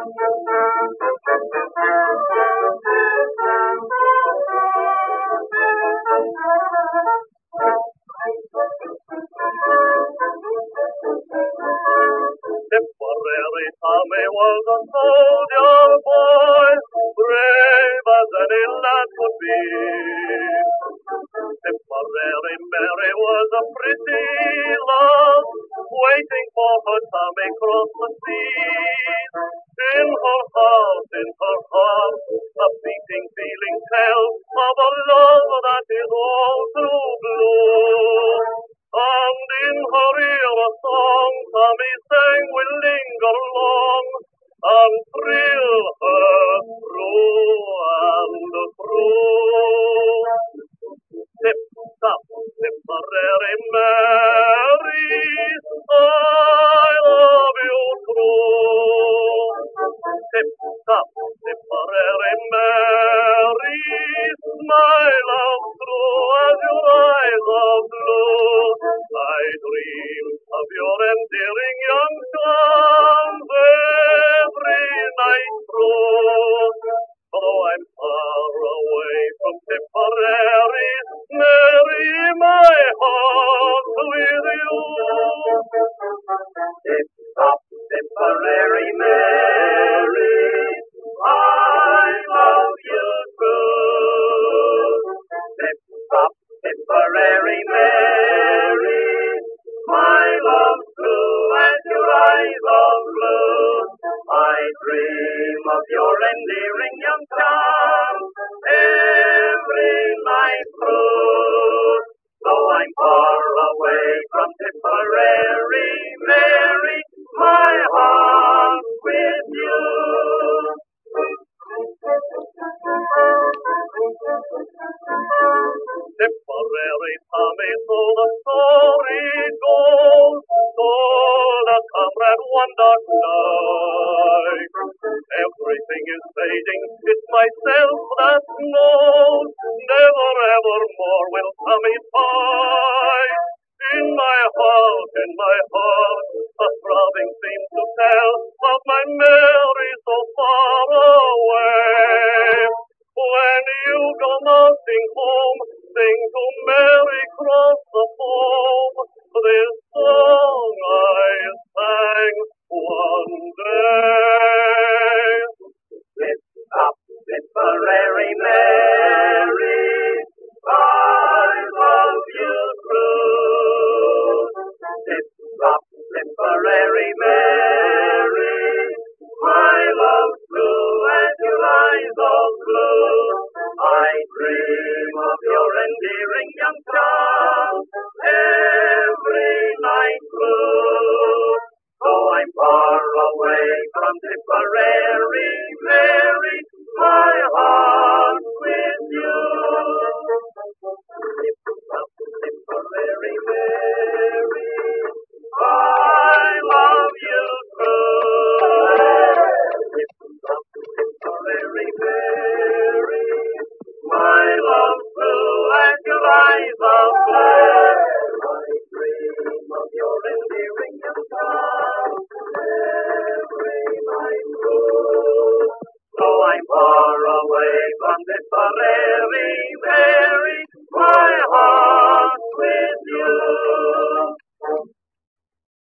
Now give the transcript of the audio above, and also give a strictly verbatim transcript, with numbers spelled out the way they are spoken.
Tipperary Tommy was a soldier boy, brave as any lad could be. Tipperary Mary was a pretty love, waiting for her Tommy cross the sea. In her heart, in her heart, a beating feeling tells of a love that is all through blue. And in her ear a song Tommy sang will linger long and thrill her through and through. Tip, tap, Tipperary Mary, I love you true. Tip, tap, Tipperary Mary, my love true as your eyes are blue. I dream of your endearing young charms every night through. Though I'm far away from Tipperary, Mary, my heart's with you. Tip top, Tipperary Mary, I love you too. Tip top, Tipperary Mary, my love true as your eyes are blue. I dream of your endearing young charms every night through. Though I'm far away from Tipperary Mary, my heart's with you. Tipperary Tommy, so the story goes, told a comrade one dark night. Everything is fading, it's myself that knows, never ever more will Tommy fight. In my heart, in my heart, a throbbing seems to tell of my Mary so far away. When you go mounting home, sing to Mary cross the foam, this song I sang one day. Tip top, Tipperary Mary, I love you true. Tip top, Tipperary Mary, my love true as your eyes are blue. I dream of your endearing young charms every night through. Though I'm far away from Tipperary Mary,